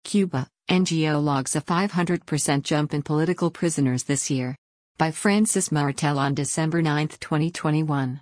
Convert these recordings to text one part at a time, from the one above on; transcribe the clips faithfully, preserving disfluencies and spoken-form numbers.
Cuba, N G O logs a five hundred percent jump in political prisoners this year. By Francis Martel on December ninth, twenty twenty-one.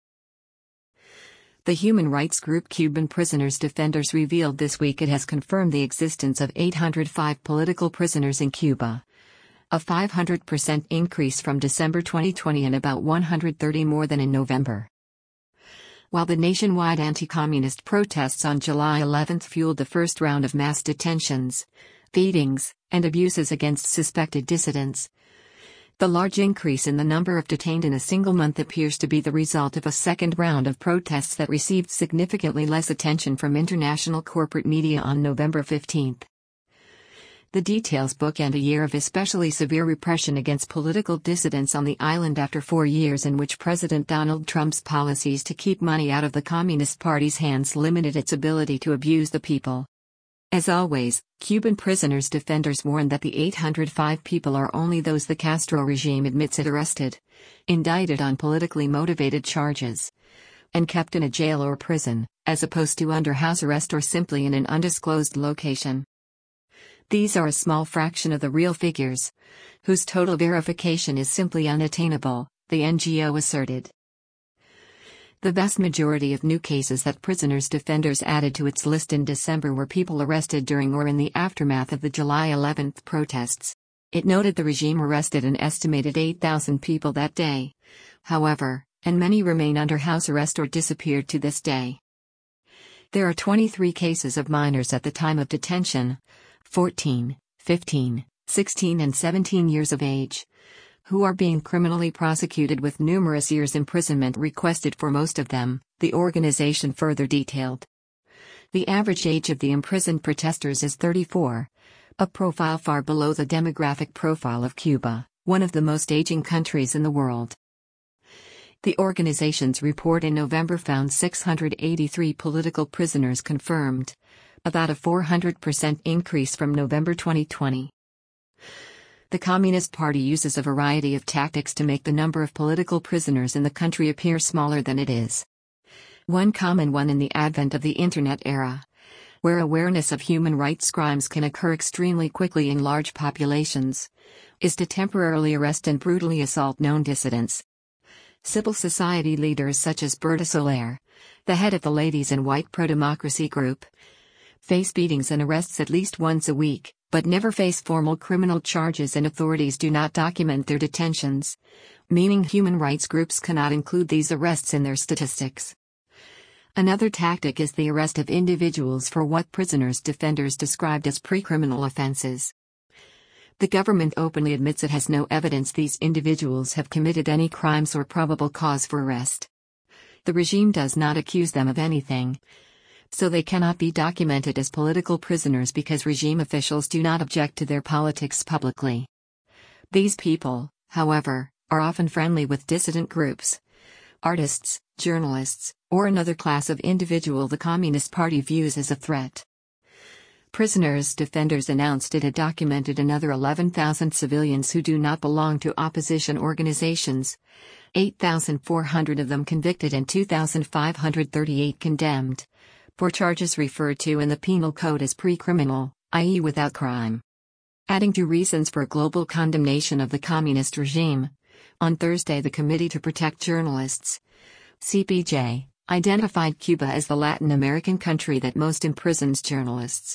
The human rights group Cuban Prisoners Defenders revealed this week it has confirmed the existence of eight hundred five political prisoners in Cuba. A five hundred percent increase from December twenty twenty and about one hundred thirty more than in November. While the nationwide anti-communist protests on July eleventh fueled the first round of mass detentions, beatings, and abuses against suspected dissidents, the large increase in the number of detained in a single month appears to be the result of a second round of protests that received significantly less attention from international corporate media on November fifteenth. The details bookend a year of especially severe repression against political dissidents on the island after four years in which President Donald Trump's policies to keep money out of the Communist Party's hands limited its ability to abuse the people. As always, Cuban Prisoners Defenders warn that the eight hundred five people are only those the Castro regime admits it arrested, indicted on politically motivated charges, and kept in a jail or prison, as opposed to under house arrest or simply in an undisclosed location. These are a small fraction of the real figures, whose total verification is simply unattainable, the N G O asserted. The vast majority of new cases that Prisoners Defenders added to its list in December were people arrested during or in the aftermath of the July eleventh protests. It noted the regime arrested an estimated eight thousand people that day, however, and many remain under house arrest or disappeared to this day. There are twenty-three cases of minors at the time of detention, fourteen, fifteen, sixteen and seventeen years of age, who are being criminally prosecuted with numerous years imprisonment requested for most of them, the organization further detailed. The average age of the imprisoned protesters is thirty-four, a profile far below the demographic profile of Cuba, one of the most aging countries in the world. The organization's report in November found six hundred eighty-three political prisoners confirmed, about a four hundred percent increase from November twenty twenty. The Communist Party uses a variety of tactics to make the number of political prisoners in the country appear smaller than it is. One common one in the advent of the Internet era, where awareness of human rights crimes can occur extremely quickly in large populations, is to temporarily arrest and brutally assault known dissidents. Civil society leaders such as Berta Soler, the head of the Ladies in White pro-democracy group, face beatings and arrests at least once a week, but never face formal criminal charges, and authorities do not document their detentions, meaning human rights groups cannot include these arrests in their statistics. Another tactic is the arrest of individuals for what Prisoners Defenders described as pre-criminal offenses. The government openly admits it has no evidence these individuals have committed any crimes or probable cause for arrest. The regime does not accuse them of anything, so they cannot be documented as political prisoners because regime officials do not object to their politics publicly. These people, however, are often friendly with dissident groups, artists, journalists, or another class of individual the Communist Party views as a threat. Prisoners Defenders announced it had documented another eleven thousand civilians who do not belong to opposition organizations, eight thousand four hundred of them convicted and two thousand five hundred thirty-eight condemned, for charges referred to in the Penal Code as pre-criminal, that is without crime. Adding to reasons for global condemnation of the communist regime, on Thursday the Committee to Protect Journalists, C P J, identified Cuba as the Latin American country that most imprisons journalists.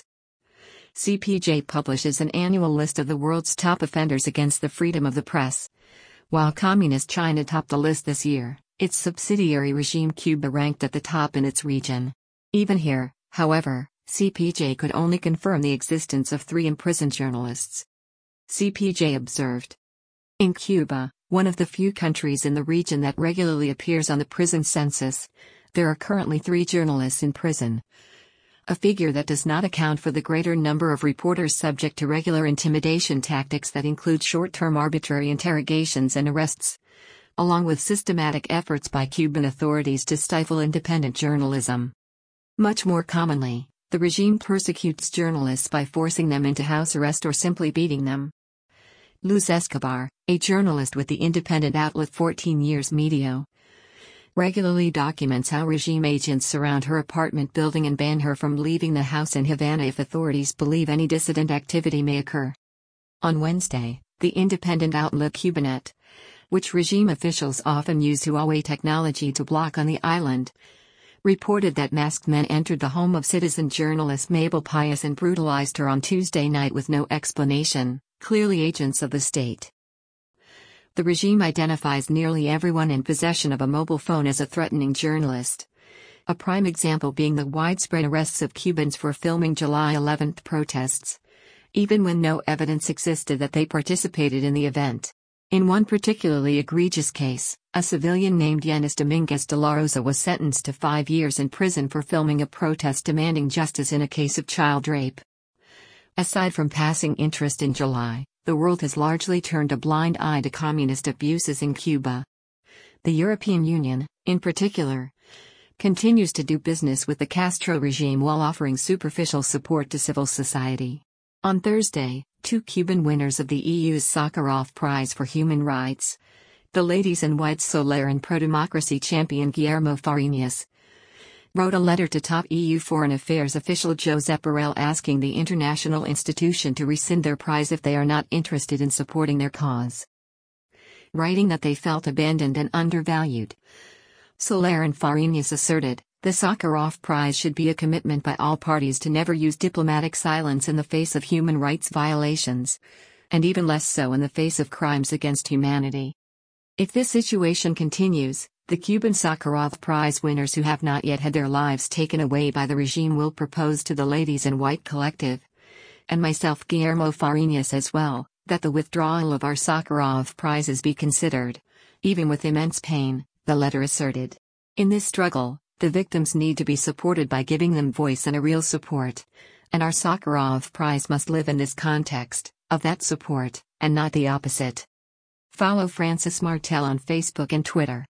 C P J publishes an annual list of the world's top offenders against the freedom of the press. While Communist China topped the list this year, its subsidiary regime Cuba ranked at the top in its region. Even here, however, C P J could only confirm the existence of three imprisoned journalists. C P J observed. In Cuba, one of the few countries in the region that regularly appears on the prison census, there are currently three journalists in prison, a figure that does not account for the greater number of reporters subject to regular intimidation tactics that include short-term arbitrary interrogations and arrests, along with systematic efforts by Cuban authorities to stifle independent journalism. Much more commonly, the regime persecutes journalists by forcing them into house arrest or simply beating them. Luz Escobar, a journalist with the independent outlet fourteen years Medio, regularly documents how regime agents surround her apartment building and ban her from leaving the house in Havana if authorities believe any dissident activity may occur. On Wednesday, the independent outlet Cubanet, which regime officials often use Huawei technology to block on the island, reported that masked men entered the home of citizen journalist Mabel Pius and brutalized her on Tuesday night with no explanation, clearly agents of the state. The regime identifies nearly everyone in possession of a mobile phone as a threatening journalist. A prime example being the widespread arrests of Cubans for filming July eleventh protests, even when no evidence existed that they participated in the event. In one particularly egregious case, a civilian named Yenis Dominguez de la Rosa was sentenced to five years in prison for filming a protest demanding justice in a case of child rape. Aside from passing interest in July, the world has largely turned a blind eye to communist abuses in Cuba. The European Union, in particular, continues to do business with the Castro regime while offering superficial support to civil society. On Thursday, two Cuban winners of the E U's Sakharov Prize for Human Rights, the ladies in white Soler and pro-democracy champion Guillermo Fariñas, wrote a letter to top E U foreign affairs official Josep Borrell asking the international institution to rescind their prize if they are not interested in supporting their cause. Writing that they felt abandoned and undervalued, Soler and Fariñas asserted, the Sakharov Prize should be a commitment by all parties to never use diplomatic silence in the face of human rights violations, and even less so in the face of crimes against humanity. If this situation continues, the Cuban Sakharov Prize winners who have not yet had their lives taken away by the regime will propose to the Ladies in White Collective, and myself Guillermo Fariñas as well, that the withdrawal of our Sakharov prizes be considered, even with immense pain, the letter asserted. In this struggle, the victims need to be supported by giving them voice and a real support, and our Sakharov Prize must live in this context, of that support, and not the opposite. Follow Francis Martel on Facebook and Twitter.